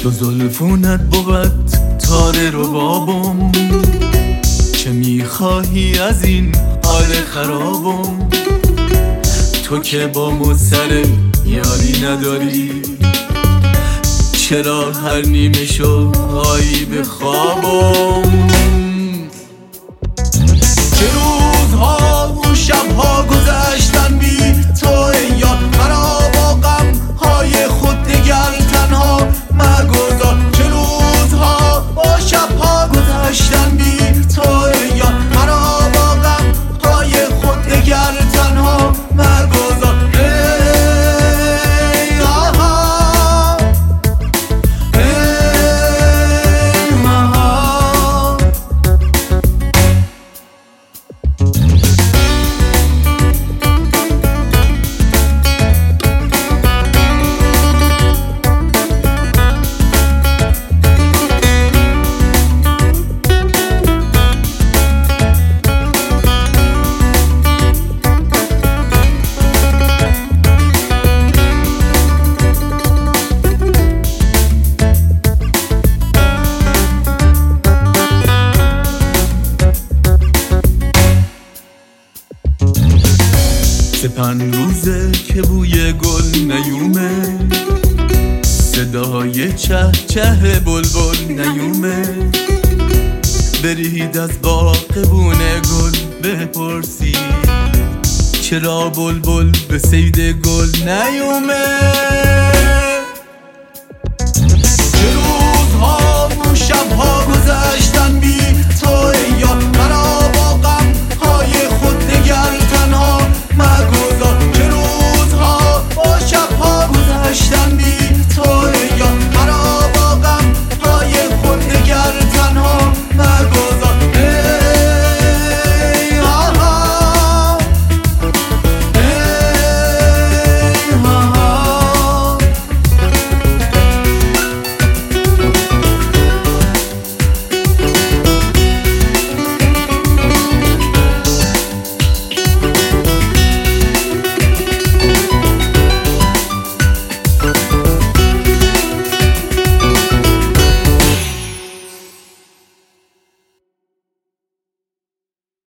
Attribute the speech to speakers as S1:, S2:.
S1: تو زلفونت بود تاره رو بابم، چه میخواهی از این حال خرابم؟ تو که با مصر یاری نداری، چرا هر نیمه شو آیی به خوابم؟ چه روزها و شبها گذشتن بی تو یاد، مرا با غم های خود دگر تنها مگذار. چه روزها و شبها گذشتن بی تو یاد، مرا با غم های خود دگر تنها مگذار. سپن روزه که بوی گل نیومه، صدای چه چه بلبل نیومه. برید از باغبون گل بپرسی، چرا بلبل به صید گل نیومه؟ چه روزها و شبها گذشتن بی تو